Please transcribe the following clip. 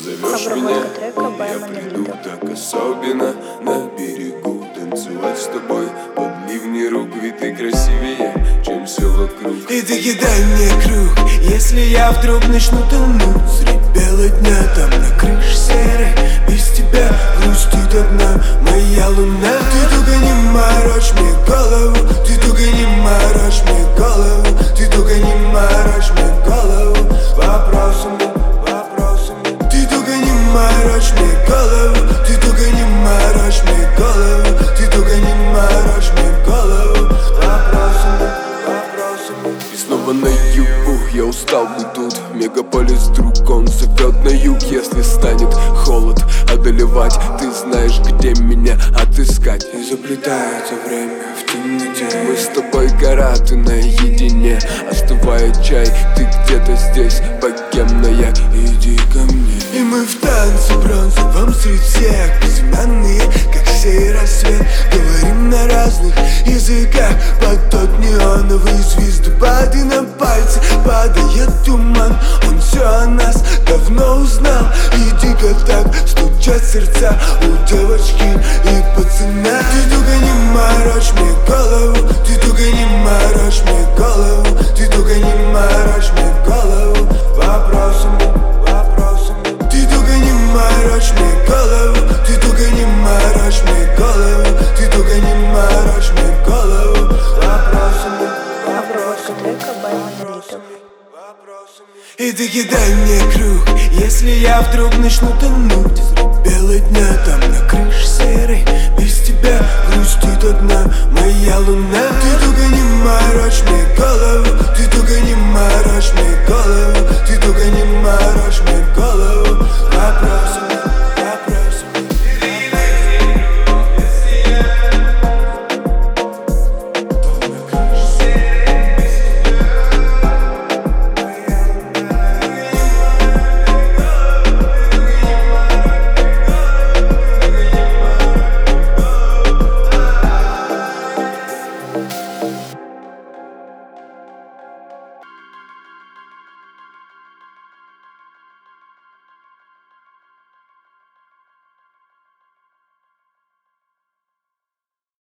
Зовешь меня, и я приду так особенно. На берегу танцевать с тобой под ливни рук. Ведь ты красивее, чем все вокруг. И ты кидай мне круг, если я вдруг начну тонуть средь бела дня, там на крыше серой. Без тебя грустит одна моя луна. Ты только не морочь мне голову, ты только не морочь мне голову, ты только не морочь мне голову вопросами. Ты только не морочь мне голову, ты только не морочь мне голову, ты только не морочь мне голову вопросами. И снова на югу, я устал быть тут. Мегаполис вдруг он зовет на юг. Если станет холод одолевать, ты знаешь, где меня отыскать. И заплетается время в темноте. Мы с тобой гора, ты наедине. Остывает чай, ты где-то здесь, богемная. Иди ко мне. И мы в танце бронзовом среди всех, безымянные, как сей рассвет. Говорим на разных языках под тот неоновый звездопад. И на пальцы падает туман, он все о нас давно узнал. И дико так стучат сердца у девочки и пацана. Ты только не морочь мне голову, ты только не морочь мне голову, ты только не морочь мне голову вопросами. Ты только не морочь мне голову, ты только не морочь мне голову, ты только не морочь мне голову вопросами. И ты кидай мне круг, если я вдруг начну тонуть средь бела дня, там на крыше серой. Без тебя грустит одна моя луна. Ты только не морочь